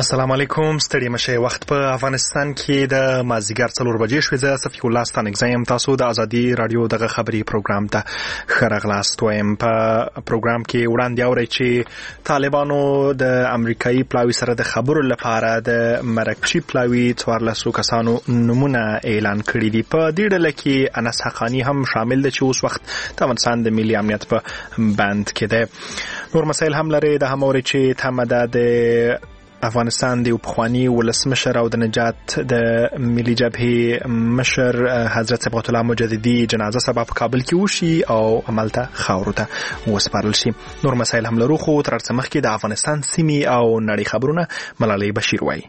السلام علیکم ستړي مشه وخت په افغانستان کې د مازیګر 4 بجې شوې زه صفی الله ستانګزم تاسو د ازادي رادیو دغه خبري پروګرام ته خرغلاست وایم په پروګرام کې وړاندې اوري چې طالبانو د امریکایي پلاوی سره د خبرو لپاره د مرکچی پلاوی 14 کسانو نمونه اعلان کړی دي په دې ډله کې انس حقانی هم شامل دي چې اوس وخت د افغانستان د ملي امنیت په بند کې ده نور مسایل هم لري د هموري چې تمده د افغانستان د پخوانی ولسمشر او د نجات د ملي جبهه مشر حضرت صبغت الله مجددي جنازه سبا په کابل کې وشي او عملته خاورو ته وسپارل شي نور مسایل هم لرو خو تر څه مخکې د افغانستان سیمي او نړۍ خبرونه ملالۍ بشیر وایي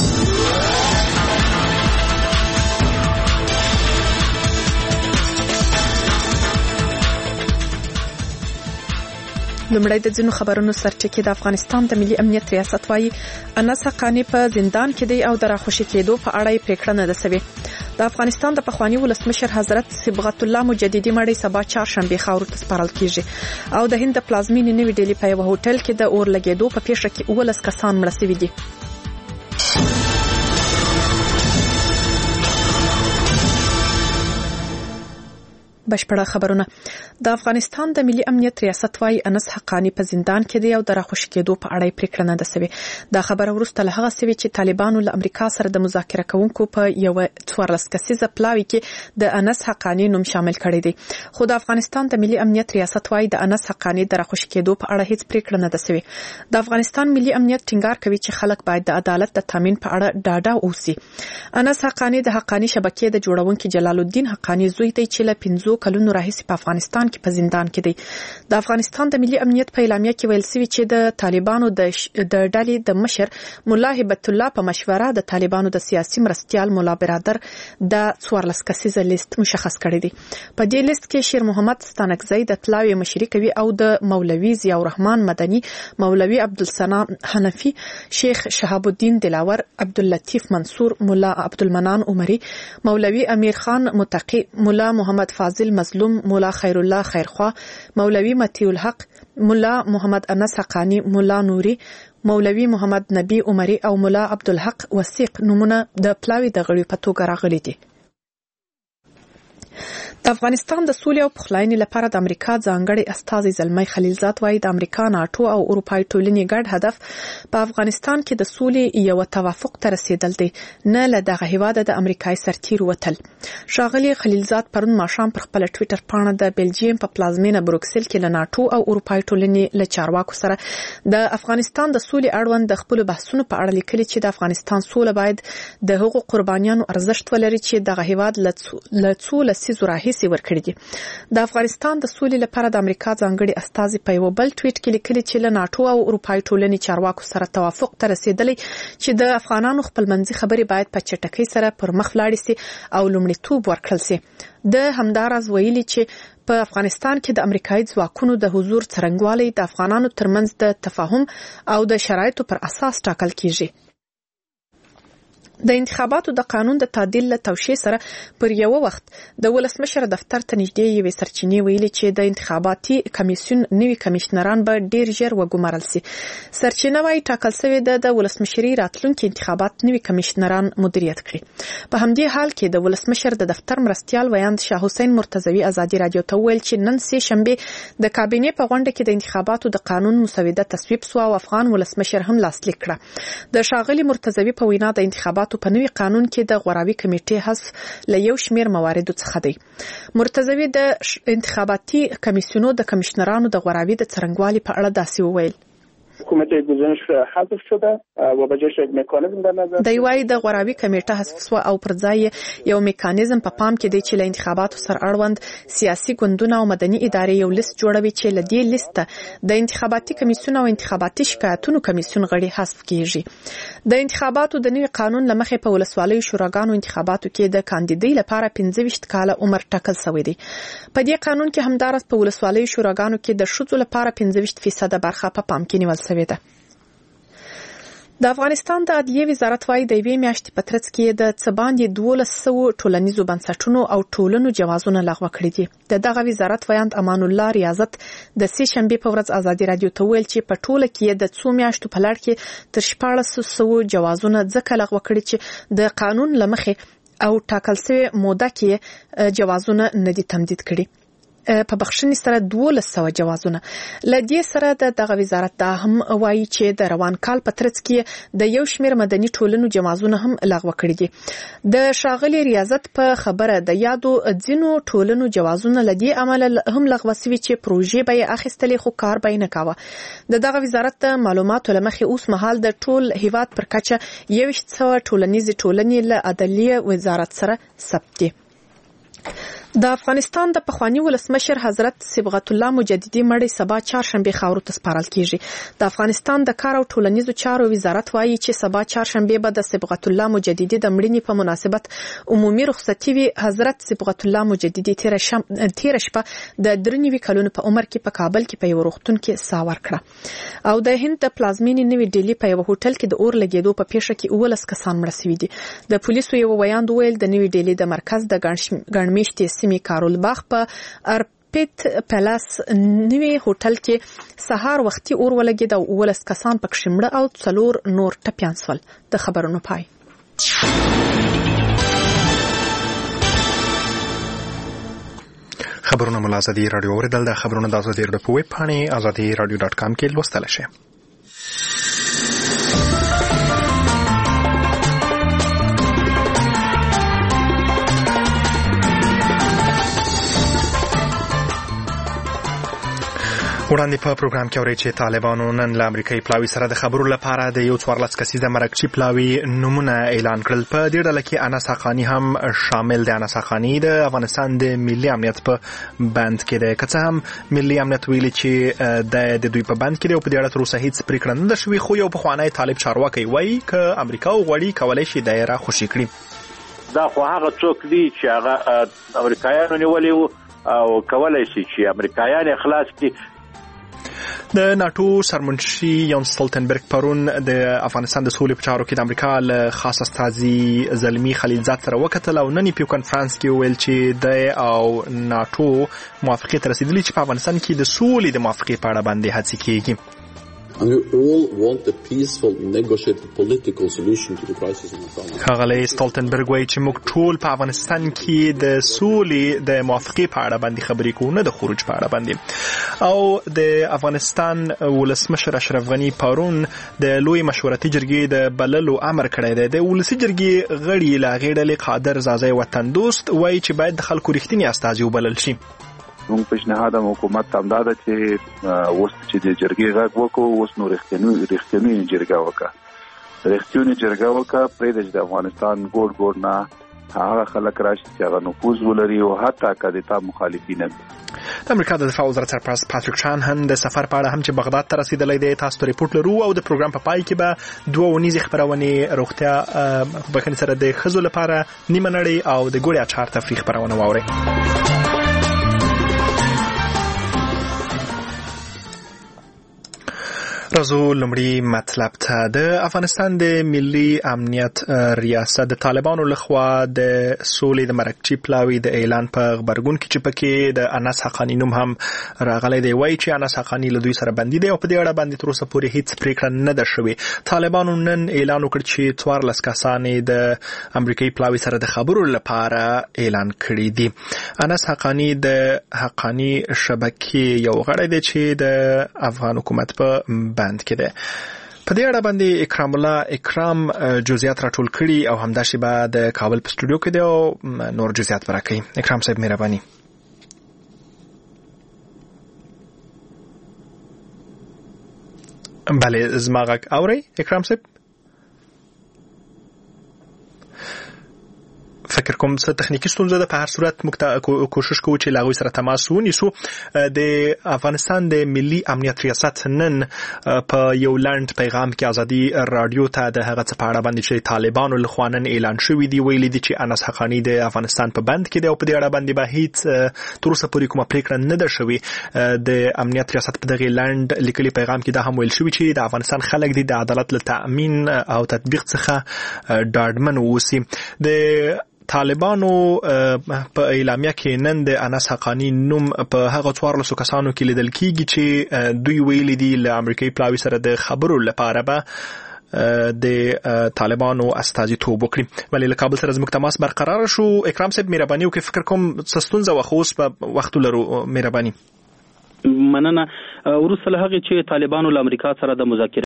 لمړی د ځینو خبرونو سرټکی د افغانستان د ملي امنیت ریاست وايي انس حقانی په زندان کې دی او د راخوشي کېدو په اړه یې پریکړه نه ده سوې د افغانستان د پخوانی ولسمشر حضرت صبغت الله مجددي مړی سبا چهارشنبه خاورو ته سپارل کیږي او د هند د پلازمینې نوې ډیلی په یو هوټل کې د اور لګیدو په پیښه کې 19 کسان مړه شوي دي بشپړه خبرونه د افغانستان د ملي امنیت ریاست وايي انس حقانی په زندان کې دی او د راخوشي کېدو په اړه پریکړه نه ده سوې دا خبره ورسته له هغه سوي چې طالبانو له امریکا سره د مذاکره کوونکو په یو 14 کسیزه پلاوی کې د انس حقانی نوم شامل کړی دی خو د افغانستان د ملي امنیت ریاست وايي د انس حقانی د راخوشي کېدو په اړه هیڅ پریکړه نه ده سوې د افغانستان ملي امنیت ټینګار کوي چې خلک باید د عدالت د تامین په اړه ډاډه اوسي انس حقانی د حقانی شبکې د جوړونکو جلال الدین حقانی زوی دی چې له 15 کلونو راهیسې په افغانستان کې په زندان کې دی د افغانستان د ملي امنیت په اعلامیه کې ویل شوی چې د طالبانو د ډلې د مشر مولا هبت الله په مشوره د طالبانو د سیاسي مرستيال مولا برادر د 14 کسیزه لیست مشخص کړی دی په دې لیست کې شیر محمد ستانکزی د پلاوی مشري کوي او د مولوي ضیاء الرحمن مدني مولوي عبدالسلام حنفي شیخ شهاب الدین دلاور عبداللطیف منصور مولا عبدالمنان عمری مولوي امیر خان متقی مولا محمد فاضل مظلوم مولا خیر الله خیرخوا مولوی متی الحق مولا محمد انس حقانی مولا نوري مولوی محمد نبی عمری او مولا عبدالحق وثیق نمونه د پلاوی د غړي په توګه راغلي دي د افغانستان د سولې او پخلاینې لپاره د امریکا ځانګړي استازي زلمی خلیلزاد وايي د امریکا ناتو او اروپای ټولنې ګډ هدف په افغانستان کې د سولې یو توافق ته رسیدل دي نه له دغه هیواد د امریکای سرتیر وتل شاغلي خلیلزاد پرون ماښام پر خپل ټوئیټر پاڼه د بلجیم په پلازمینه بروکسل کې له ناتو او اروپای ټولنې له چارواکو سره د افغانستان د سولې اړوند د خپل بحثونو په اړه لیکلي چې د افغانستان سوله باید د هغو قربانیانو ارزښت ولري چې دغه هیواد له څو لسیزو راهیسې ورکړي دي د افغانستان د سولې لپاره د امریکا ځانګړي استازي په یو بل ټویټ کې لیکلي چې له ناتو او اروپای ټولنې چارواکو سره توافق ته رسیدلی چې د افغانانو خپلمنځي خبرې باید په چټکۍ سره پر مخ لاړې سي او لومړیتوب ورکړل سي د همدارز ویلي چې په افغانستان کې د امریکایي ځواکونو د حضور څرنګوالی د افغانانو ترمنځ د تفاهم او د شرایطو پر اساس ټاکل کیږي د انتخاباتو د قانون د تعدیل له توشیح سره پر یو وخت د ولسمشر دفتر ته نږدې یوې سرچینې ویلي چې د انتخاباتي کمیسیون نوي کمشنران به ډیر ژر وګمارل شي سرچینه وايي ټاکل شوی د ولسمشري راتلونکي انتخابات نوي کمشنران مدیریت کړي په همدې حال کې د ولسمشر د دفتر مرستيال ویاند شاه حسین مرتضوی ازادي رادیو ته ویل چې نن سه شنبه د کابینې په غونډه کې د انتخاباتو د قانون مسوده تصویب شو او افغان ولسمشر هم لاسلیک کړه د شاغلي مرتضوی په وینا د انتخاباتو په نوي قانون کې د غوراوي کمیټې حذف له یو شمیر مواردو څخه دی مرتضوی د انتخاباتي کمیسیونو د کمشنرانو د غوراوي د څرنګوالي په اړه داسې وویل کمیته گزارش حذف شده و به جاش یک مکانیزم در نظر دی وايي د غوراوي کمیټه حذف شو او پر ځای یو میکانیزم په پام کې دی چې له انتخاباتو سره اړوند سیاسي ګوندونه او مدني ادارې یو لیست جوړوي چې له دې لیست د انتخاباتي کمیسیون او انتخاباتي شکایتونو کمیسیون غړي حذف کیږي د انتخاباتو د نوي قانون لمخې په ولسوالۍ شوراګانو انتخاباتو کې د کاندیدۍ لپاره 15 کاله عمر ټاکل شوی دی په دې قانون کې همدارس په ولسوالۍ شوراګانو کې د ښځو لپاره 15% برخه په پام کې نیول شوې ده د افغانستان د عدلیې وزارت وايي د یوې میاشتې په ترڅ کې د څه باندې 1200 ټولنیزو بنسټونو او ټولنو جوازونه لغوه کړي دي. د دغه وزارت ویاند امان الله ریاضت د سې شنبې په ورځ ازادي رادیو ته ویل چې په ټوله کې د څو میاشتو په لړ کې تر 1400 جوازونه ځکه لغوه کړي چې د قانون لمخې او ټاکل شوی موده کې جوازونه نه دي تمدید کړي. په بخښنې سره 1200 جوازونه لدې سره دغه وزارت دا هم وایي چې د روان کال په ترڅ کې د یو شمېر مدني ټولنو جوازونه هم لغوه کړي دي. د شاغلي ریاضت په خبره د یادو ځینو ټولنو جوازونه لدې عمل هم لغوه شوي چې پروژې به اخیستلې خو کار به نه کاوه. دغه وزارت د معلوماتو لمخې اوس مهال د ټول هیواد پر کچه 100 ټولنیزې ټولنې له عدلیې وزارت سره ثبت دي. د افغانستان د پخوانی ولسمشر حضرت صبغت الله مجددي مړی سبا چهارشنبه خاورو ته سپارل کیږي. د افغانستان د کار او ټولنیزو چارو وزارت وايي چې سبا چهارشنبه به د صبغت الله مجددي د مړینې په مناسبت عمومي رخصتي وي. حضرت صبغت الله مجددي تیر شپه د 93 کلونو په عمر کې په کابل کې په یو روغتون کې ساه ورکړه او د هند د پلازمینې نوې ډیلی په یو هوټل کې د اور لګیدو په پیښه کې 19 کسان مړه شوي دي. د پولیسو یو ویاند ویل د نوې ډیلی د مرکز د ګڼمېشتې سیمې کارول باغ په ارپیت پلاس نوی هوټل کې سهار وختي اور ولګید او 19 کسان پکې مړه او 4 نور ټپيان شول. د خبرونو پای. خبرونه ملازدي رادیو اوریدل. د خبرونو د ازادي رادیو په ویب پاڼه azadi.radio.com کې لوستل شي. وړاندې په پروګرام کې اوري چې طالبانو نن له امریکایي پلاوي سره د خبرو لپاره د یو 14 کسیزه مرکچی پلاوي نمونه اعلان کړل. په دې ډله کې انس حقانی هم شامل دی. انس حقانی د افغانستان د ملي امنیت په بند کې دی. که څه هم ملي امنیت ویلي چې د دوی په بند کې دی او په دې اړه تر اوسه هیڅ پریکړه نه ده شوې، خو یو پخوانی طالب چارواکي وایي که امریکا وغواړي کولی شي دایره خوشي کړي. دا خو هغه څوک دي چې هغه امریکایانو نیولي وو او کولی شي چې امریکایان خلاص کړي. د ناتو سرمنشي یان سټولټنبرګ پرون د افغانستان د سولې په چارو کې د امریکا له خاص استازي زلمی خلیلزاد سره وکتل او نن په کانفرنس کې ویل چې د او ناتو موافقه تر رسیدلې چې په افغانستان کې د سولې د موافقه په اړه باندې هڅې کیږي. And we all want a peaceful, negotiated political solution to the crisis in Afghanistan. ښاغلی سټولټنبرګ وایي چې موږ ټول په افغانستان کې د سولې د موافقې په اړه باندې خبرې کوو، نه د خروج په اړه باندې. او د افغانستان ولسمشر اشرف غني پرون د لوی مشورتي جرګې د بللو امر کړی دی. د ولسي جرګې غړي له هغې ډلې قادر زازی وطن دوست وایي چې باید د خلکو رښتیني استازي وبلل شي. موږ پیشنهاد حکومت ته همدا ده چې اوس چې د جرګې غږ وکړو، اوس نو رښتینی جرګه وکړه پرېږده چې د افغانستان ګوټ نه هغه خلک راشي چې هغه نفوذ ولري او حتی که د تا مخالفین وي. د امریکا د دفاع وزارت سرپرست پاتریک شانهن د سفر په اړه هم چې بغداد ته رسیدلی دی تاسو ته ریپورت لرو او د پروګرام په پای کې به 2 ونیزې خبرونه روغتیا بخښنې سره د ښځو لپاره نیمه نړۍ او د ګوړې اچار تفریح خبرونه واورئ. راځو لومړی مطلب ته. د افغانستان د ملي امنیت ریاست د طالبانو لخوا د سولې د مرکچی پلاوي د اعلان په خبرګون کې چې پکې د انس حقانی نوم هم راغلی دی. وایي چې انس حقانی له دوی سره بندي دی او په دې اړه باندې تر اوسه پورې هیڅ پریکړه نه ده شوې. طالبانو نن اعلان وکړ چې 14 کسان د امریکایي پلاوي سره د خبرو لپاره اعلان کړي دي. انس حقانی د حقانی شبکې یو غړی دی چې د افغان حکومت په بند کې ده. په دې اړه باندې اکرام جزئیات راټول کړي او همداشي به د کابل په سټوډیو کې دی او نور جزئیات ورکړي. اکرام صاحب مهرباني. بله زما غږ اورئ اکرام صاحب؟ فکر کوم څه تخنیکی ستونزه ده. په هر صورت موږ کوشش کوو چې لاغوي سره تماس ونیسو. د افغانستان د ملي امنیت ریاست نن په یو لاند پیغام کې ازادي رادیو ته د هغه څه په اړه باندې چې طالبانو له خوا نن اعلان شوی دی ویلي دي چې انس حقانی د افغانستان په بند کې دی او په دې اړه باندې به هیڅ تر اوسه پورې کومه پریکړه نه ده شوې. د امنیت ریاست په دغه لاند لیکلي پیغام کې دا هم ویل شوی چې د افغانستان خلک د عدالت له تأمین او تطبیق څخه ډاډمن اوسي. د طالبانو په اعلامیه کې نن د انس حقانی نوم په هغه 14 کسانو کې لیدل کیږي چې دوی ویلي دي له امریکایي پلاوي سره د خبرو لپاره به د طالبانو استازیتوب وکړي. ولی له کابل سره زموږ تماس برقرار شو. اکرام صاحب مهرباني وکړئ، فکر کوم ستونزه وخوس په وخت لرو. مهرباني مننه. ورسره هغه چې طالبانو له امریکا سره د مذاکره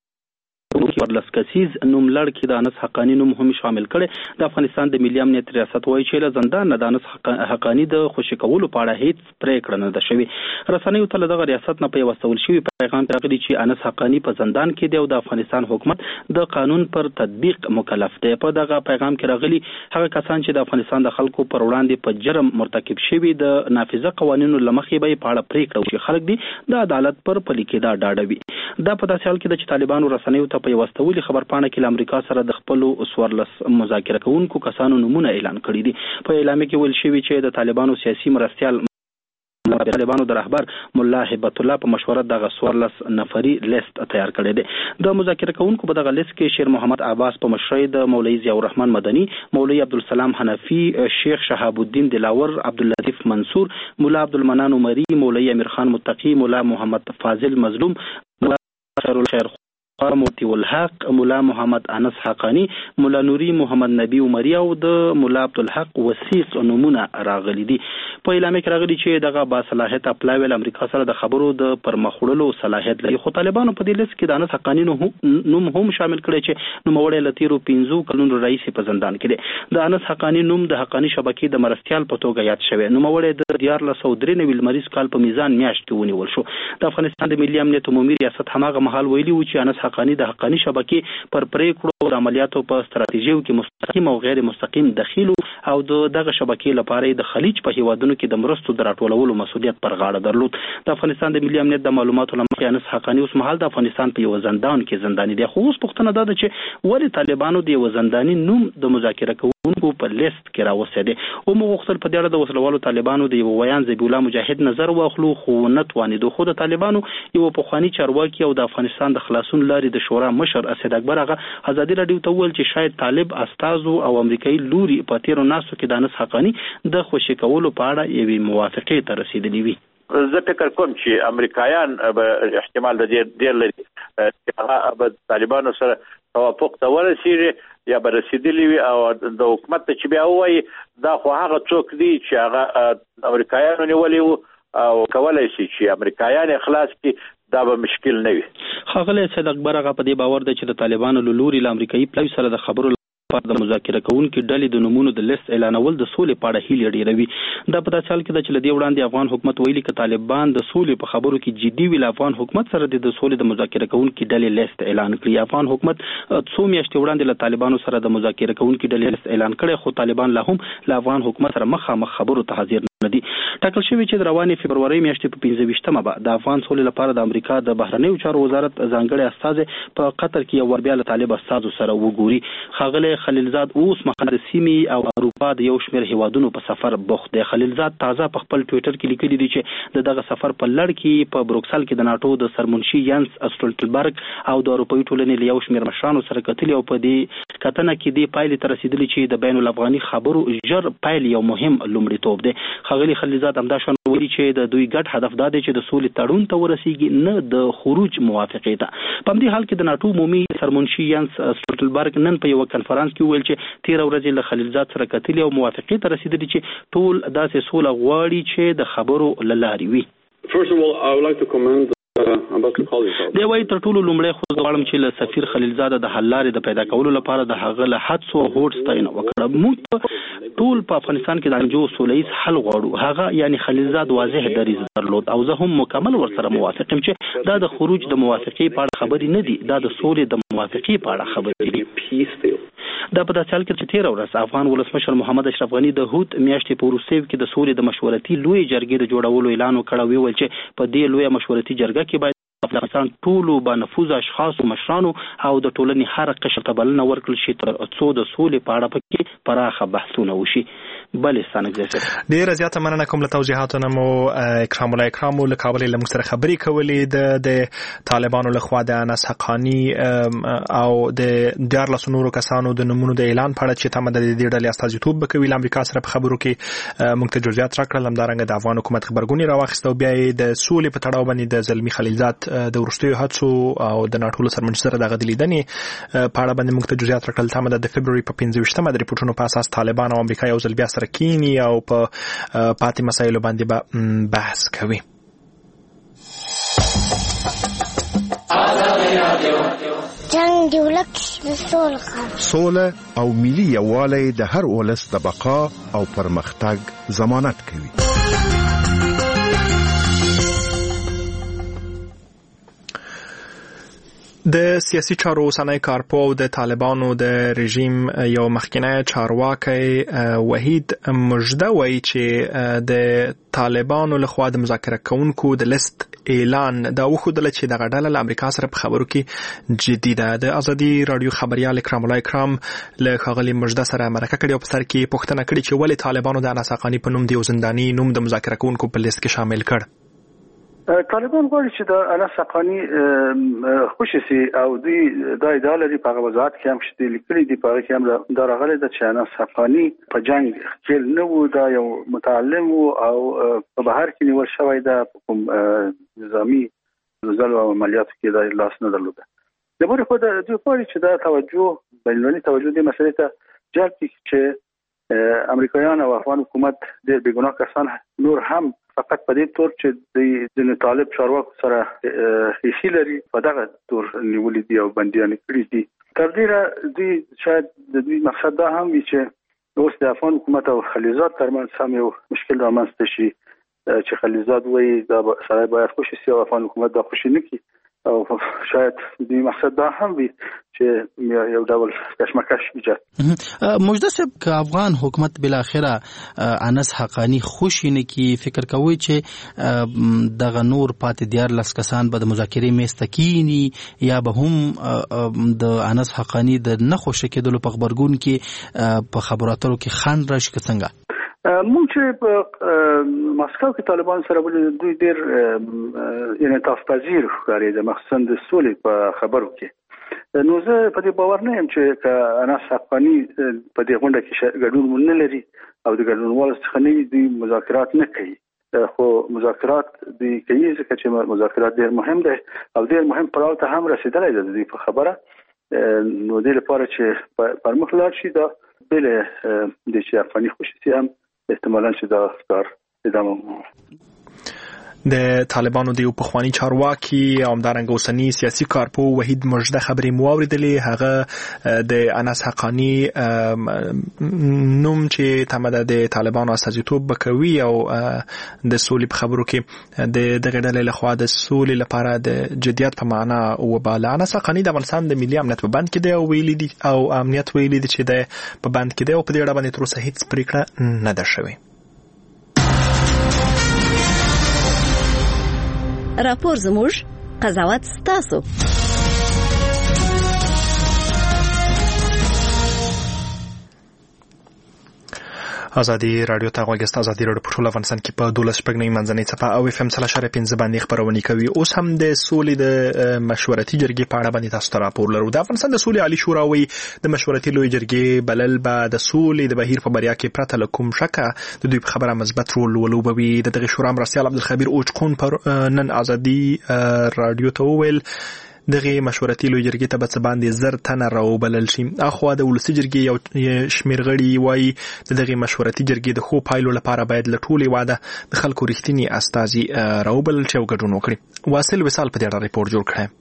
ورلس کسیز نوم لړ کې د انس حقانی نوم هم شامل کړي. د افغانستان د ملي امنیت ریاست وایي چې له زندان نه د انس حقانی د خوشی کولو په اړه هیڅ پریکړه نه ده شوې. رسنیو ته دغه ریاست نه په وسول شوی پیغام راغلی چې انس حقانی په زندان کې دی او د افغانستان حکومت د قانون پر تطبیق مکلف دی. په دغه پیغام کې راغلی هغه کسان چې د افغانستان د خلکو پر وړاندې په جرم مرتکب شوي د نافذه قوانینو لمخې به په اړه پریکړه وشي. خلک دي د عدالت پر پلي کېدا ډاډوي. دا په داسې حال کې چې طالبانو رسنیو ته په واستولي خبرپاڼه کې امریکا سره د خپل سوارلس مذاکره کوونکو کسانو نمونه اعلان کړی دي. په اعلان کې ویل شوی چې د طالبانو سیاسي مرستيال طالبانو د رهبر مولا هبت الله په مشوره د سوارلس نفري لیست تیار کړی دی. د مذاکره کوونکو په دغه لیست کې شیر محمد عباس په مشرۍ د مولوی ضیاء الرحمن مدني، مولوی عبدالسلام حنفي، شیخ شهاب الدین دلاور، عبداللطیف منصور، مولا عبدالمنان عمری، مولوی امیر خان متقی، مولا محمد فاضل مظلوم، خیر الخیر موتی الحق، مولا محمد انس حقانی، مولا نوری محمد نبی عمری او د مولا عبدالحق وثیق نمونه راغلي دي. په اعلان کې راغلي چې دغه با صلاحیت اپلاویل امریکا سره د خبرو د پرمخړلو صلاحیت لري. خو طالبانو په دې لیست کې د انس حقانی نوم هم شامل کړي چې نوموړی له تیرو 15 کلونو رئیس په زندان کې دی. د انس حقانی نوم د حقانی شبکې د مرستيال په توګه یاد شوی. نوموړی د 1493 لمریز کال په میزان میاشت کې ونیول شو. د افغانستان د ملي امنیت عمومي ریاست هماغه مهال ویلي و چې انس حقانی د حقانی شبکې پر پریکړو او عملیاتو په ستراتیژیو کې مستقیم او غیر مستقیم دخیل او دغه شبکې لپاره د خلیج په هیوادونو کې د مرستو د راټولولو مسؤلیت پر غاړه درلود. د افغانستان د ملي امنیت د معلوماتو لمخې انس حقانی اوس مهال د افغانستان په یو زندان کې زنداني دی. خو اوس پوښتنه ده چې ولې طالبانو د یو زنداني نوم د مذاکره کوونکو په لیست کې راوستي دي. او موږ غوښتل په دې اړه د وسلوالو طالبانو د یو ویان ذبیح الله مجاهد نظر واخلو، خو نه توانیدو. خو د طالبانو یو پخوانی چارواکي او د افغانستان د خلاصون لارې د شورا مشر اسد اکبر هغه ازادي رادیو ته ویل چې شاید طالب استازو او امریکایي لوري په تیرو ناسو کې د انس حقانی د خوشی کولو په اړه یوې موافقې ته رسیدلی وي. زه فکر کوم چې امریکایان به احتمال د ډیر لري چې هغه به طالبانو سره توافق ته ورسیږي یا به رسیدلی وي او د حکومت ته چې بیا وایي دا خو هغه څوک دي چې هغه امریکایانو نیولي وو او کولای شي چې امریکایان خلاص کړي، دا به مشکل نه وي. ښاغلی سید اکبر هغه په دې باور دی چې د طالبانو له لوري له امریکایي پلاوي سره د خبرو لپاره د مذاکره کوونکو ډلې د نومونو د لیست اعلانول د سولې په اړه هیلې ډېروي. دا په داسې حال کې ده چې له دې وړاندې افغان حکومت ویلي چې طالبان د سولې په خبرو کې جدي وي، له افغان حکومت سره د سولې د مذاکره کوونکو ډلې لیست اعلان کړي. افغان حکومت څو میاشتې وړاندې له طالبانو سره د مذاکره کوونکو ډلې لیست اعلان کړي، خو طالبان لا هم له افغان حکومت سره مخامخ خبرو ته حاضر نه دي. ټاکل شوی چې د روانې فبرورۍ میاشتې په 25مه به د افغان سولې لپاره د امریکا د بهرنیو چارو وزارت ځانګړی استازی په قطر کې یو ور بیا له طالب استازو سره وګوري. ښاغلی خلیلزاد اوس مخکې د سیمې او اروپا د یو شمېر هیوادونو په سفر بوخت دی. خلیلزاد تازه په خپل ټویټر کې لیکلي دي چې دغه سفر په لړ کې په بروکسل کې د ناتو د سرمنشي ینس اسټولټنبرګ او د اروپایي ټولنې له یو شمېر مشرانو سره کتلي او په دې کتنه کې د پایلې ته رسیدلي چې د بین الافغاني خبرو ژر پایل یو مهم لومړیتوب دی. ښاغلی خلیلزاد همدا شان ویلي چې د دوی ګډ هدف دا دی چې د سولې تړون ته ورسیږي، نه د خروج موافقې ته. په همدې حال کې د ناتو عمومي سرمنشي ینس اسټولټنبرګ نن په یو کنفرانس کې ویل چې 13 ورځې له خلیلزاد سره کتلي او موافقې ته رسیدلي چې ټول داسې سوله غواړي چې د خبرو له لارې وي. First of all, I would like to commend دی وایي تر ټولو لومړی خو زه غواړم چې له سفیر خلیلزاد د حل لارې د پیدا کولو لپاره د هغه له هڅو او هوډ ستاینه وکړه. موږ ټول په افغانستان کې د انجو سوله ییز حل غواړو. هغه یعنی خلیلزاد واضح دریځ درلود او زه هم مکمل ورسره موافق یم چې دا د خروج د موافقې په اړه خبرې نه دي، دا د سولې د موافقې په اړه خبرې دي. دا په داسې حال کې چې 13 ورځ افغان ولسمشر محمد اشرف غنی د هوت میاشتې په وروستیو کې د سولې د مشورتي لوی جرګې د جوړولو اعلان وکړ او ویل چې په دې لوی مشورتي جرګه کې باید افغانستان ټولو با نفوذ اشخاص او مشرانو او د ټولنې هر قشر ته بلنه ورکړل شي تر څو د سولې په اړه پکې پراخه بحثونه وشي. بلې ستانګزه ډیره زیاته مننه کوم له توضیحاتو مو اکرام الله اکرام له کابل له موږ سره خبرې کولې د طالبانو لخوا د انس حقانی او د 14 نورو کسانو د نمونو د اعلان په اړه چې تم د دې ډلې استازیتوب وکوي له امریکا سره په خبرو کې موږ ته جزئیات راکړل. همدارنګه د افغان حکومت خبرګونی راوخسته او بیا د سولې په تړاو باندې د زلمی خلیلزاد د ورستیو هڅو او د ناټولو سرمنځ سره د غدلیدنې په اړه باندې موږ ته جزئیات راکړل. تم د فبرवरी په 15مه د ریپورتونو په اساس طالبان او امریکا یو ځل بیا سره کینی او په پاتې مسایلو باندې بحث کوي. جنگ دی ولک سوله او ملي یووالی د هر ولس د بقا او پرمختګ ضمانت کوي. د سیاسي چارو اوسنی کارپوه د طالبانو د رژیم یو مخکنی چارواکي وحید مجده وایي چې د طالبانو لخوا د مذاکره کوونکو د لیست اعلان دا وښودل چې د غډاله له امریکا سره په خبرو کې جدي ده. د ازادي رادیو خبريال اکرام الله اکرام له خاغلی مجده سره مرکه کړې او په سر کې پوښتنه کړې چې ولې طالبانو د انس حقانی په نوم د یو زنداني نوم د مذاکره کوونکو په لیست کې شامل کړ. طالبان غواړي چې د انس حقانی خوشي سي او دوی د ادعا لري په وضاحت کې هم شته لیکلي دي په کې هم دا راغلي چې انس حقانی په جنگ کې نه وو دا یو متعلم او په بهر کې نیول شوی دا کوم نظامی وزارت او عملیاتو کې د لاس نه درلوده. د بل خو د دوی غواړي چې دا توجه بینالمللي توجه د مسلې ته جلب کړي چې امریکایان او افغان حکومت د بیګناه کسان نور هم فقط په دې تور چې د طالب چارواکو سره هیڅ لري په دغه تور نیولې دي او بنديان کړی دي. تر دې دوی شاید د دوی مقصد دا هم وي چې اوس د افغان حکومت او خلیلزاد ترمنځ هم یو مشکل رامنځته شي چې خلیلزاد وایي دا سره باید خوشي سي او افغان حکومت دا خوشي نه کړي او شاید دوی مقصد دا هم وي چې یو ډول کشمکش ایجاد. مجده صاحب که افغان حکومت بالاخره انس حقانی خوشی نه کی فکر کوي چې دغه نور پاتې 14 کسان به د مذاکرې میز ته کینی یا به هم د انس حقانی د نه خوشی کېدلو په خبرګون کې په خبراتو کې خان راشي څنګه مونږ چې په ماسکو کې طالبان سره ولې دوی ډېر انعطاف پذیر ښکاري د مخصوصا د سولې په خبرو کې. نو زه په دې باور نه یم چې انس حقانی په دې غونډه کې ګډون نه لري او د ګډونوالو څخه نه دي مذاکرات نه کوي. خو مذاکرات د کوي ځکه چې مذاکرات ډېر مهم دي او ډېر مهم پړاو ته هم رسیدلی دی د په خبره. نو دې لپاره چې پر مخ لاړ شي دا بل د چې افغاني خوشي هم احتمالاً چې دا کار ادامه. د طالبانو د یو پخوانی چارواکي او همدارنګه اوسنی سیاسي کارپوه وحید مجده خبرې مو اوریدلې. هغه د انس حقانی نوم چې تمه د طالبانو استازیتوب وکوي او د سولې په خبرو کې د دغه ډلې لخوا د سولې لپاره د جديت په معنا وباله. انس حقانی د افغانستان د ملي امنیت په بند کې دی او ویلي دي او امنیت ویلي دي چې د په بند کې دی او په دې اړه باندې تر اوسه هیڅ پریکړه نه ده شوې. راپور زموږ قضاوت ستاسو. ازادي رادیو ته غوږی ازادي رادیو په ټول افغانستان کې په 12 شپږنۍ منځنۍ صفه او اف ام 3.5 باندې خبرونه کوي. اوس هم د سولې د مشورتي جرګې په اړه باندې تاسو ته راپور لرو. د افغانستان د سولې عالی شورا وی د مشورتي لوی جرګې بلل به د سولې د بهیر په بریا کې پرته لکوم شکه د دوی په خبره مثبت رول ولوبوي. دغه شورا مرستيال عبدالخبیر اوچکون پر نن ازادي رادیو ته ویل دغه مشورتي لوی جرګې ته به باندې زر تنه راوبلل شي. اخو د ولسی جرګې یو شمیر غړي وایي دغه مشورتي جرګې د خو پایلو لپاره باید لټولې واده د خلکو رښتینی استازي راوبلل شي او ګډون وکړي. واصل وصال په دې اړه ریپورت جوړ کړی.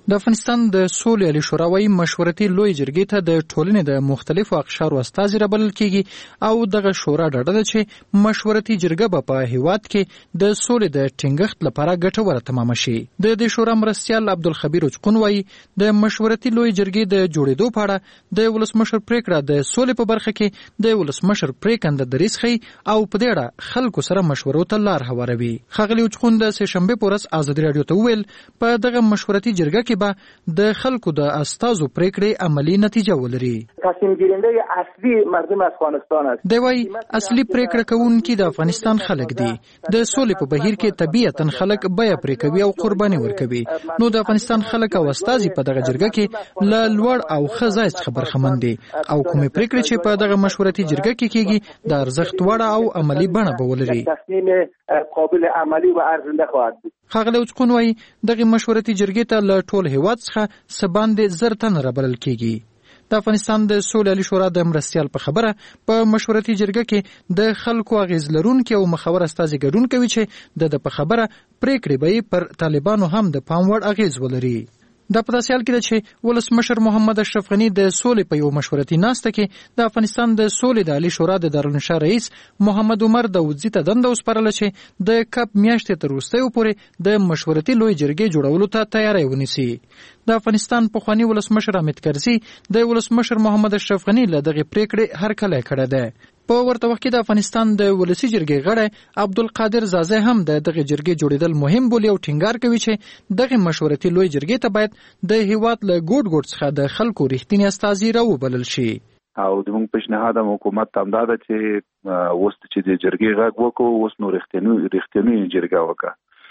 د افغانستان د سولې عالی شورا وايي مشورتي لوی جرګې ته د ټولنې د مختلفو اقشارو استازي رابلل کیږي او دغه شورا ډاډه ده چې مشورتي جرګه به په هیواد کې د سولې د ټینګښت لپاره ګټوره تمام شي. د دې شورا مرستیال عبدالخبیر اچقون وايي د مشورتي لوی جرګې د جوړېدو په اړه د ولسمشر پریکړه د سولې په برخه کې د ولسمشر پریکنده دریځ ښیي او په دې اړه خلکو سره مشورو ته لار هواروي. ښاغلي اچقون د سهشنبې په ورځ ازادي راډیو ته وویل په دغه مشورتي جرګه کې به د خلکو د استازو پریکړې عملی نتیجه ولري. تصمیم گیرنده اصلی مردم افغانستان است. دی وايي اصلي پریکړه کوونکي د افغانستان خلک دي. د سولې په بهیر کې طبيعتاً خلک بیه پرې کوي او قرباني ورکوي. نو د افغانستان خلک او استازي په دغه جرګه کې له لوړ او ښه ځای څخه برخمن دي او کومې پریکړې چې په دغه مشورتي جرګه کې کیږي د ارزښت وړ او عملی بڼه به ولري. تصمیم قابل عملی و ارزنده خواهد بود. ښاغلی اچقون وايي دغه مشورتي جرګې ته له ټول هیواد څخه څه باندې 1000 تنه رابلل کیږي. د افغانستان د سولې عالی شورا د مرستیال په خبره په مشورتي جرګه کې د خلکو اغیز لرونکي او مخور استازي ګډون کوي چې د په خبره پریکړې به پر طالبانو هم د پام وړ اغیز ولري. دا په داسې حال کې ده چې ولسمشر محمد اشرف غني د سولې په یو مشورتي ناسته کې د افغانستان د سولې د عالی شورا د دارالانشا رئیس محمد عمر داودزي ته دنده وسپارله چې د کپ میاشتې تر وروستیو پورې د مشورتي لوی جرګې جوړولو ته تیاری ونیسي. د افغانستان پخوانی ولسمشر حامد کرزي د ولسمشر محمد اشرف غني له دغه پریکړې هرکلی کړې ده. په ورته وخت کې د افغانستان د ولسی جرګې غړی عبدالقادر زازی هم د دغه جرګې جوړېدل مهم بولي او ټینګار کوي چې دغه مشورتي لوی جرګې ته باید د هیواد له ګوټ ګوټ څخه د خلکو رښتینی استازي راوبلل شي. او زموږ پیشنهاد حکومت ته همدا ده چې اوس چې د جرګې غږ وکړو اوس نو رښتینی جرګه وکړه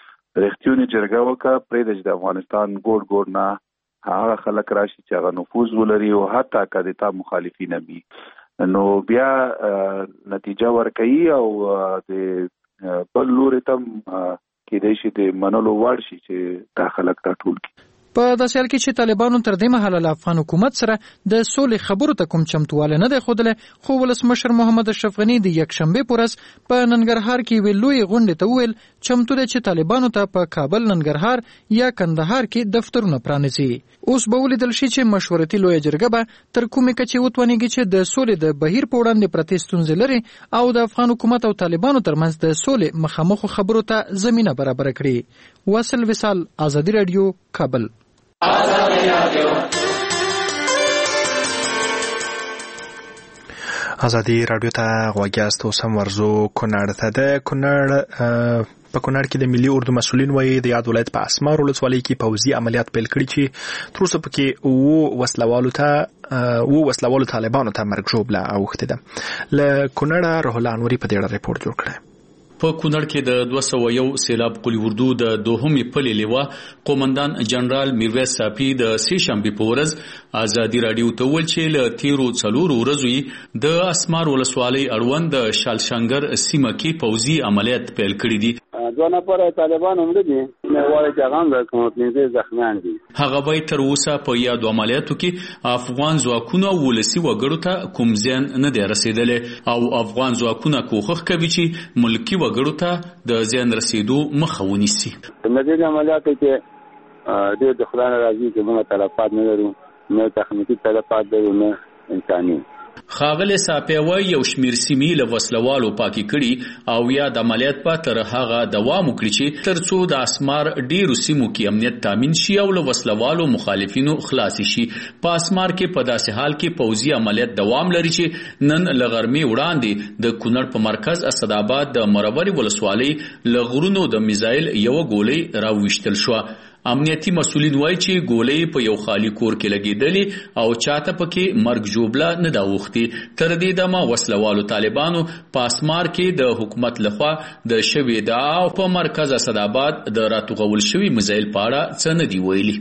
پرېږده چې د افغانستان ګوټ ګوټ نه هغه خلک راشي چې هغه نفوذ ولري او حتی که د تا مخالفین وي نو بیا نتیجه ورکوي او د بل لوري ته کېدای شي د منلو وړ شي چې دا خلک راټول کړي. په داسې حال کې چې طالبانو تر دې مهاله له افغان حکومت سره د سولې خبرو ته کوم چمتوالی نه دی ښودلی، خو ولسمشر محمد اشرف غني د یکشنبې په ورځ په ننګرهار کې یوې لویې غونډې ته وویل چمتو دی چې طالبانو ته په کابل، ننګرهار یا کندهار کې دفترونه پرانیزي. اوس به ولیدل شي چې مشورتي لویه جرګه به تر کومې کچې وتوانېږي چې د سولې د بهیر په وړاندې پرتې ستونزې لري او د افغان حکومت او طالبانو ترمنځ د سولې مخامخو خبرو ته زمینه برابره کړي. واصل وصال، ازادي راډیو، کابل. ازادي راډیو ته غوږ یاست. اوس هم ورځو کونړ ته. د کونړ په کونړ کې د ملي اردو مسؤلین وایي د یاد ولایت په اسمار ولسوالۍ کې پوځي عملیات پیل کړي چې تر اوسه پکې وسلوالو طالبانو ته مرګ ژوبله اوښتې ده. له کونړه روح الله انوري په دې اړه ریپورت جوړ کړی. په کونړ کې د 201 سیلاب قلی اردو د دوهمې پلې لیوا قومندان جنرال میرویس صافي د سې شنبې په ورځ ازادي راډیو ته ویل چې له تیرو 4 ورځو د اسمار ولسوالۍ اړوند د شالشنګر سیمه کې پوځي عملیات پیل کړي دي. دوه نفر طالبان هم دي نه وایي چې هغه د کومې زخمیان دي. هغه وایي تر اوسه په یادو عملیاتو کې افغان ځواکونو ولسی وګړو ته کوم زیان نه دی رسیدلی او افغان ځواکونه کوښښ کوي چې ملکی وګړو ته د زیان رسیدو مخه ونیسي. د دې عملیاتو کې د خدای راضي چې موږ تلفات نه لرو، نه تخنیکی تلفات لرو، نه انساني. ښاغلی صافي وایي یو شمېر سیمې له وسلوالو پاکې کړي او یا د عملیات په تر هغه دوام وکړي چې تر څو د اسمار ډیرو سیمو کې امنیت تامین شي او له وسلوالو مخالفینو خلاص شي. په اسمار کې په داسې حال کې پوځي عملیات دوام لري چې نن له غرمې وړاندې د کونړ په مرکز اسداباد د مروري ولسوالۍ له غرونو د میزایل یو ګولۍ راوویشتل شوه. امنیتي مسؤلین وایي چې ګولۍ په یو خالی کور کې لګېدلې او چاته پکې مرګ ژوبله نه دا اوښتې. تر دې دمه وسلوالو طالبانو په اسمار کې د حکومت لخوا د شوې ادعا او په مرکز اسداباد د راتوغول شوي میزایل په اړه څه نه دي ویلي.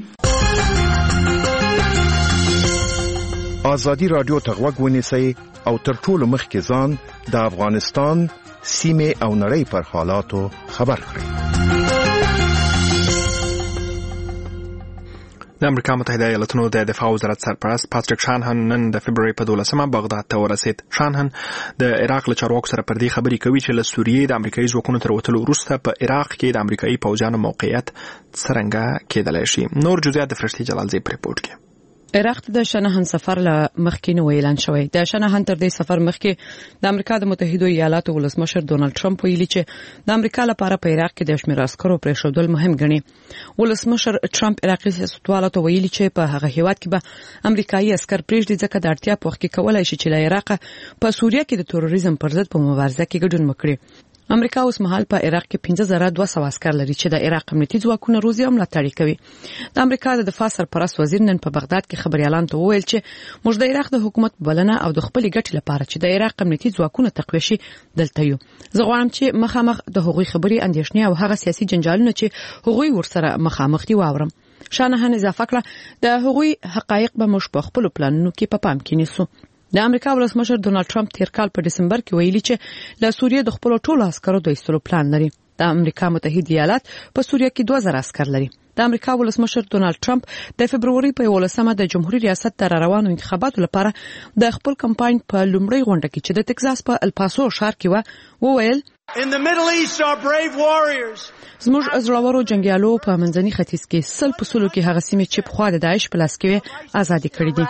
ازادي راډیو ته غوږ ونیسئ او تر ټولو مخکې ځان د افغانستان سیمې او نړۍ پر حالاتو خبر کړئ. د امریکا متحده ایالاتونو د دفاع وزارت سرپرست پاتریک شانهن نن د فبرवरी په 12مه بغداد ته ورسید. شانهن د عراق له چارواکو سره پر دې خبرې کوي چې له سوریې د امریکایي ځواکونو تر وتلو وروسته په عراق کې د امریکایي پوځیانو موقعیت څرنګه کېدلای شي. نور جزئیات د فرشتي جلالزی په ریپورت کې. عراق د شنهن سفر له مخکې نو اعلان شوی. د شنهن تر دې سفر مخکې د امریکا د متحده ایالاتو ولسمشر ډونالد ټرمپ ویلي چې د امریکا لپاره په عراق کې د شمیر عسکرو پرېښودل مهم ګڼي. ولسمشر ټرمپ عراقي سیاستوالو ته ویلي چې په هغه هیواد کې به امریکایي عسكر پرېږدي ځکه د اړتیا په وخت کې کولای شي چې له عراق په سوریه کې د تروریزم پر ضد په مبارزه کې ګډون وکړي. امریکا اوس مهال په عراق کې 15200 عسكر لري چې د عراق امنیتي ځواکونه روزي او ملاتړ کوي. د امریکا د دفاع سرپرست وزیر نن په بغداد کې خبريالان ته وویل چې موږ د عراق د حکومت بلنه او د خپل ګټې لپاره چې د عراق امنیتي ځواکونه تقویه شي دلته یو. زه غواړم چې مخامخ د هغوی خبري اندېښنې او هغه سیاسي جنجالونه چې هغوی ورسره مخامخ دي واورم. شانهن اضافه کړه د هغوی حقایق به موږ په خپل پلانونو کې په پام کې نیسو. د امریکا ولسمشر ډونالد ټرمپ تیر کال په دسمبر کې ویلي چې له سوریې د خپل ټولو عسکرو د ایستلو پلان لري. د امریکا متحده ایالات په سوریه کې 2000 عسكر لري. د امریکا ولسمشر ډونالد ټرمپ د فبرवरी په 11مه د جمهوریت ریاست تر روانو انتخاباتو لپاره د خپل کمپاین په لومړۍ غونډه کې چې د ټکساس په الپاسو ښار کې وویل In the Middle East are brave warriors. زموږ ازلوارو جنگیالو په منځني ختیځ کې سل په سلو کې هغه سیمې چې په خوا د داعش په لاس کې آزادي کړې دي.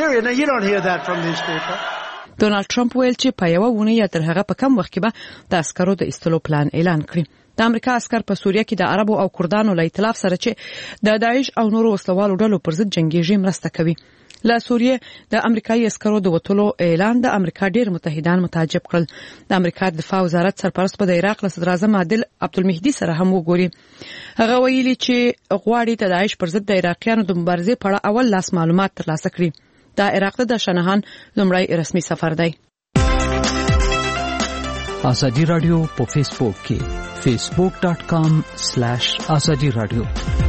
ډونالد ټرمپ ویل چې په یو ونه یا تر هغه په کم وخت کې به د عسکرو د ایستلو پلان اعلان کړي. د امریکا عسكر په سوریه کې د عربو او کردانو له ائتلاف سره چې د داعش او نورو وسلوالو ډلو پر ضد جنگیږي مرسته کوي. له سوریه د امریکایي عسکرو د وټولو اعلان د امریکا ډیر متحدان متعجب کړل. د امریکا د دفاع وزارت سرپرست په د عراق له صدر اعظم عادل عبدالمهدي سره هم وګوري. هغه ویلي چې غواړي د داعش پر ضد د عراقیانو د مبارزې په اړه اول لاس معلومات ترلاسه کړي. د عراق د شنهان لومړی رسمي سفر دی. ازادي رادیو په فیسبوک کې facebook.com/azadi radio.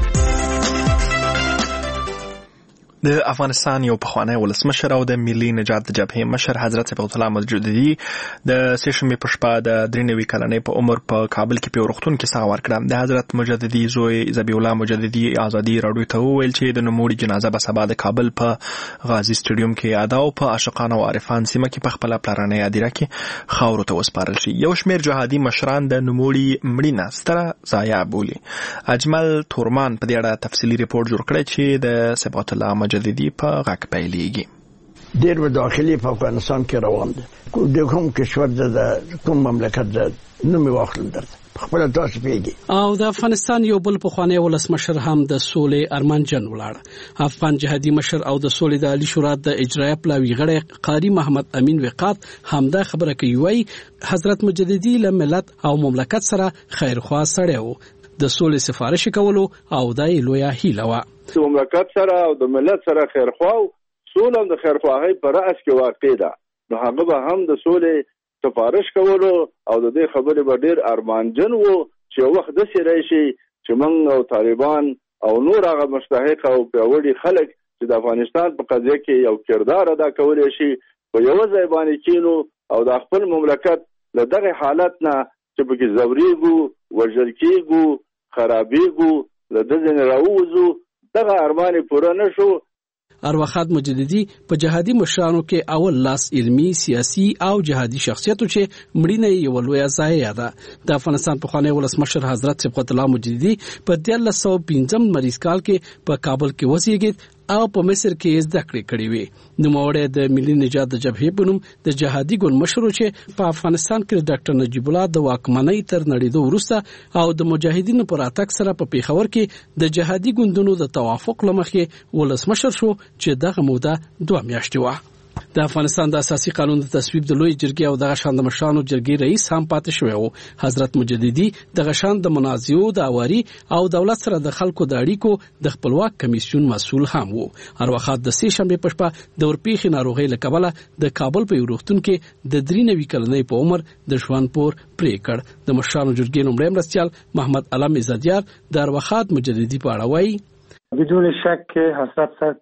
د افغانستان یو پخوانی ولسمشر او د ملي نجات جبهې مشر حضرت صفوت الله مجددي د سېشنبې په شپه د 93 کلنۍ په عمر په کابل کې په روغتون کې ساه ورکړه. د حضرت مجددي زوی ذبیح الله مجددي ازادي راډیو ته وویل چې د نوموړي جنازه به سبا د کابل په غازی سټیډیوم کې ادا او په عاشقان او عارفان سیمه کې په خپل پلرانه یادیره کې خاورو ته وسپارل شي. یو شمېر جهادي مشران د نوموړي مړینه ستره ضایعه بولي. اجمل تورمان په دې اړه تفصیلي ریپورت جوړ کړی چې د صفوت الله مجددي په غاک پیلېږي. ډېر و داخلي په افغانستان کې روان دي. د کوم کشور د کوم مملکت د نوم واخلل درته خپل تاسو پیږي. او د افغانستان یو بل پخوانی ولسمشر هم د سولې ارمانجن ولاړ. افغان جهادي مشر او د سولې د عالی شورا د اجرایه پلاوی غړی قاری محمد امین وقات هم دا خبره کوي حضرت مجددي له ملت او مملکت سره خیرخوا سړی وو. د سولې سفارش کولو او دای لویا هیله وا. د مملکت سره او د ملت سره خیرخوا سول هم د خیرخواهی پر اس کې واقع ده. نو هغه به هم د سولې سفارش کولو او د دې خبرې به ډیر ارمانجن وو چې وخت د سره شي چې موږ او طالبان او نور هغه مستحق او پیوړي خلک چې د افغانستان په قضیه کې یو کردار ادا کولای شي په یو ځای باندې کینو او د خپل مملکت له دغه حالت نه چې په کې زوريګو وژل کېږو خرابېږو له دې نه راوځو دغه ارمان پوره نشو. ارواخاد مجددي په جهادي مشرانو کې اول لاس علمي سیاسي او جهادي شخصیت چې مړینه یې ولویا ځای ده. د افغانستان پخوانی ولسمشر حضرت صفوت الله مجددي په 1915 مریض کال کې په کابل کې وزیږید او په مصر کې زده کړې کړې وې. نوموړی د ملي نجات جبهې په نوم د جهادي ګوند مشر چې په افغانستان کې ډاکټر نجیب الله د واکمنۍ تر نړیدو وروسته او د مجاهدینو پر اتاک سره په پیښور کې د جهادي ګوندونو د توافق لمخې ولسمشر شو چې دغه موده 2 میاشتې وه. د افغانستان د اساسي قانون د تصویب د لوی جرګې او د غشان د مشرانو جرګې رئیس هم پاتې شوی وو. حضرت مجددي د غشان د منازعو د اواري او دولت سره د خلکو د اړیکو د خپلواک کمیسیون مسؤل هم وو. هر وخت د سې شنبه په شپه د ورپېخي ناروغي لکبله د کابل په روغتون کې د 93 کلنۍ په عمر د ژوند پور پرې کړ. د مشرانو جرګې نومړی مرستيال محمد علم عزتیار د هر وخت مجددي په اړه وایي بدون شک حضرت صاحب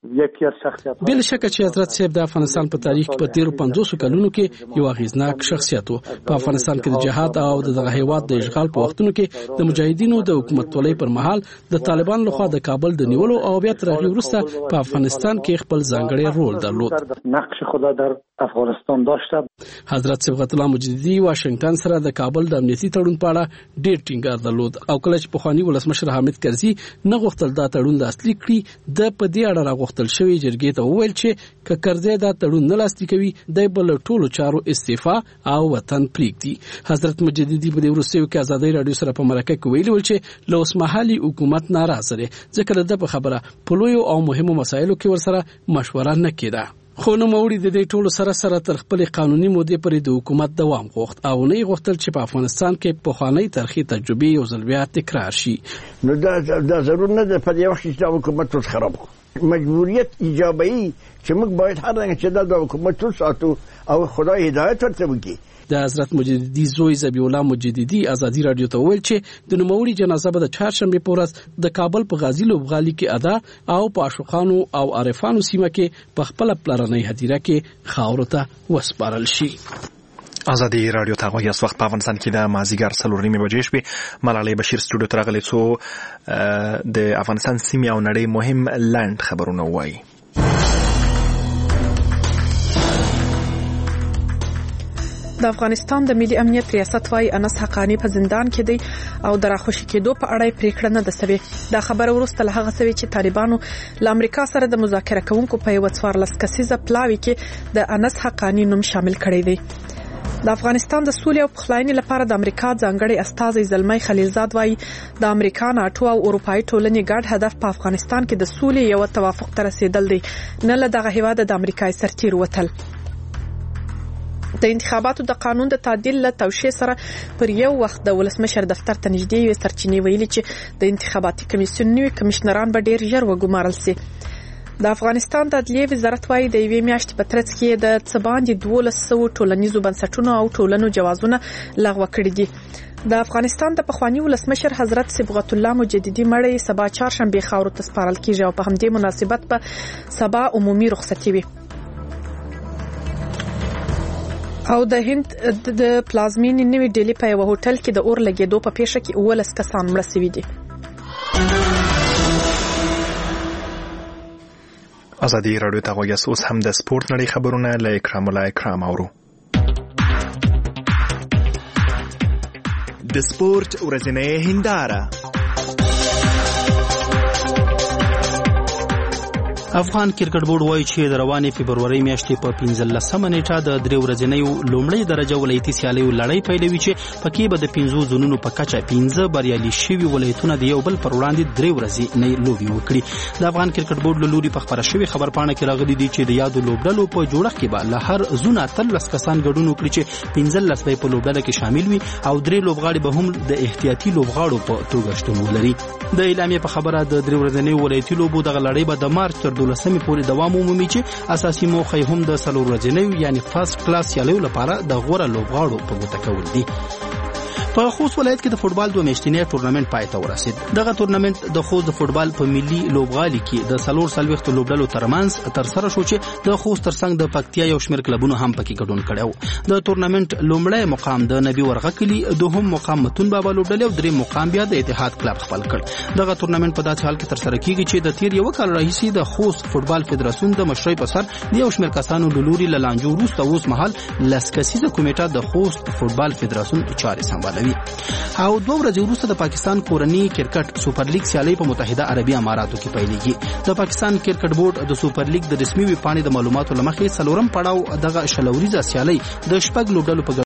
یکی از شخصیت بل شک چې حضرت صاحب د افغانستان په تاریخ په 1350 کلونو کې یو اغیزناک شخصیت وو. په افغانستان کې د جهاد او دغه هیواد د اشغال په وختونو کې د مجاهدینو د حکومت ولې پر مهال د طالبان لخوا د کابل د نیولو او بیا تر هغه وروسته په افغانستان کې خپل ځانګړی رول درلود. نقش خود در افغانستان داشته. حضرت صبغت الله مجددي واشنگټن سره د کابل د امنیتي تړون په اړه ډېر ټینګار درلود او کله چې پخوانی ولسمشر حامد کرزي نه غوښتل دا تړون د اصلي کړي د په دې اړه راغوښتل شوی جرګې ته وویل چې ک کرزي دا تړون نه لاسلیک کوي د بل ټولو چارو استعفا او وطن پریږدي. حضرت مجددي په دې ورسېو کې آزادۍ رادیو سره په مرکه کې ویلي چې له اوسمهالي حکومت ناراضه دي ځکه د خبره په لویو او مهمو مسایلو کې ورسره مشوره نه کېده. خو نو موري د دې ټولو سره تر خپل قانوني مودې پورې د حکومت دوام غوښت او نه غوښتل چې په افغانستان کې په خواني تاریخي تجربه یو ځل بیا تکرار شي. نو دا ضرور نه ده په یو وخت چې حکومت ټول خراب کړي. مجبوریت ایجابي چې موږ باید هر رنګ چې د حکومت ټول ساتو او خدای هدایت ورته وکړي. د حضرت مجددي زوی ذبیح الله مجددي آزادي رادیو ته ویل چې د نوموړي جنازه به د چهارشنبه په ورځ د کابل په غازی لوبغالي کې ادا او په عاشقانو او عارفانو سیمه کې په خپل پلرنۍ هدیره کې خاورو ته وسپارل شي. آزادي رادیو ته غوږی وخت په افغانستان کې د مازیګر 4:30 بجې شوې. ملالۍ بشیر سټوډیو ته راغلې څو د افغانستان سیمې او نړۍ مهم لاند خبرونه وایي. د افغانستان د ملي امنیت ریاست وايي انس حقانی په زندان کې دی او د راخوشي کېدو په اړه پریکړه نه ده سوې. دا خبره وروسته له هغه سوي چې طالبانو له امریکا سره د مذاکره کوونکو په یو 14 کسیزه پلاوي کې د انس حقانی نوم شامل کړی دی. د افغانستان د سولې او پخلاینې لپاره د امریکا ځانګړي استازي زلمي خلیلزاد وايي د امریکا ناتو او اروپאי ټولنې ګډ هدف په افغانستان کې د سولې یو توافق ته رسیدل دی، نه له دغه هیواد د امریکای سرتیر وتل. د انتخاباتو د قانون د تعدیل له توشیح سره پر یو وخت د ولسمشر دفتر ته نږدې یو سرچینې ویلي چې د انتخاباتي کمیسیون نوي کمشنران به ډیر ژر وګمارل شي. د افغانستان د عدلیې وزارت وايي د یوې میاشتې په ترڅ کې د څباندې 1200 ټولنیزو بنسټونو او ټولنو جوازونه لغوه کړي دي. د افغانستان د پخوانی ولسمشر حضرت صبغت الله مجددي مړی سبا چهارشنبه خاورو ته سپارل کیږي او په همدې مناسبت په سبا عمومي رخصتي وي. او د هند د پلازمینې نوې ډیلی په یو هوټل کې د اور لګیدو په پیښه کې 19 کسان مړه شوي دي. آزادي رادیو ته غوږی اوس هم د سپورت نړۍ خبرونه له اکرام الله اکرام اورو. د سپورت ورځنۍ هنداره. افغان کرکټ بورډ وایي چې د روانې فبرवरी میاشتې په 15 نیټه د درې ورځنیو لومړی درجه ولایتي سیالیو لړۍ پیلوي چې پکې به د 15 زونونو په کچه 15 بریالي شوي ولایتونه د یو بل پر وړاندې درې ورځې نه لوبي وکړي. د افغان کرکټ بورډ له لوري په خبره شوی خبرپاڼه کې راغلي دي چې د یادو لوبډلو په جوړښت کې به له هر زونه 13 کسان ګډون وکړي چې 15 به په لوبډله کې شامل وي او درې لوبغاړي به هم د احتیاطي لوبغاړو په توګه شتون ولري. د اعلامیې په خبره د درې ورځنیو ولایتي لوبو د لړۍ به د مارچ تر 12 پورې دوام ومومي چې اساسي موخه هم د څلور ورځنیو یعنی فرست کلاس سیالیو لپاره د غوړه لوبغاړو په ګوته کول دي. په خوست ولایت کې د فوتبال دوه میاشتنی ټورنمنت پای ته ورسید. دغه ټورنمنت د خوست د فوتبال په ملي لوبغالي کې د څلور سلويختو لوبډلو ترمنځ تر سره شو چې د خوست ترڅنګ د پکتیا یو شمېر کلبونو هم پکې ګډون کړو. د ټورنمنت لومړی مقام د نبی ورغکلی، دوهم مقام متون بابا لوبډلې او دریم مقام بیا د اتحاد کلب خپل کړ. دغه ټورنمنت په داسې حال کې تر سره کیږي چې د تیر یو کال راهیسې د خوست فوتبال فدراسیون د مشرۍ په سر د یو شمېر کسانو له لوري له لانجو وروسته اوس مهال لسکسیزه کمیټه د خوست فوتبال فدراسیون چارې سمبالوي. او 2 ورځې وروسته د پاکستان کورنۍ کرکټ سوپر لیګ سیالي په متحده عربي اماراتو کې پیلېږي. د پاکستان کرکټ بورډ د سوپر لیګ د رسمي ویبپاڼې د معلوماتو لمخې څلورم پړاو دغه شلوريزه سیالي د شپږ لوبډلو په